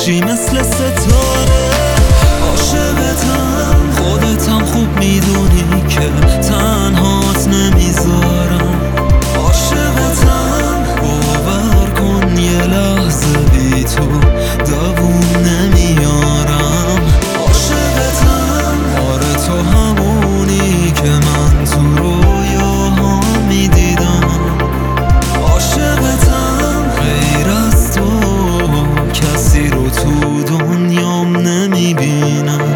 میدرخشی مثل ستاره. عاشقتم، خودتم خوب میدونی که تنهات نمیذارم. عاشقتم، باور کن یه لحظه بی تو دووم نمیارم. عاشقتم، آره تو همونی که من تو رویاها میدیدم. عاشقتم، غیر از تو کسی رو تو دنیام نمیبینم.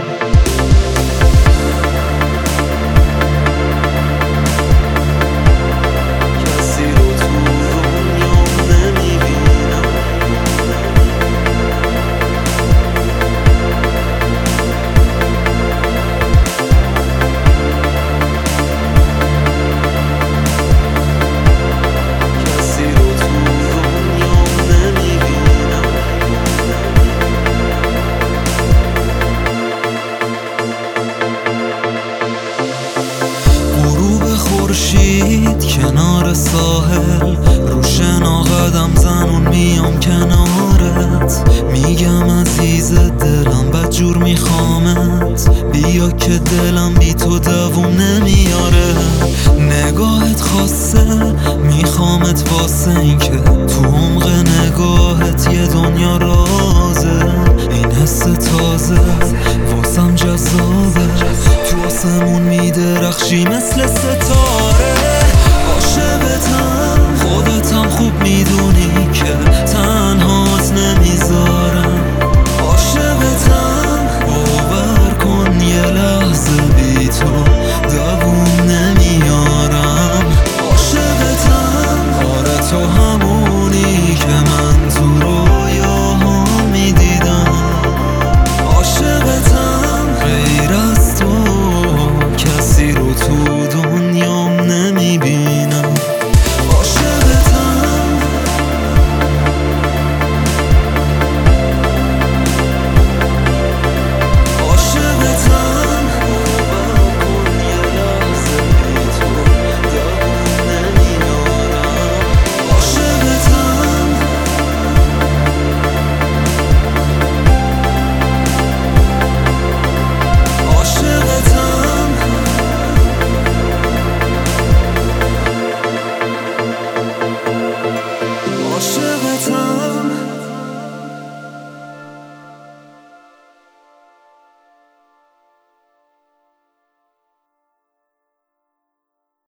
خورشید کنار ساحل رو شنا قدم زنون میام کنارت. میگم عزیز دلم بدجور میخوامت، بیا که دلم بی تو دووم نمیاره. نگاهت خاصه میخوامت واسه این که تو عمق نگاهت یه دنیا رازه. این حس تازه واسم جذابه، تو آسمون میدرخشی مثل ستاره.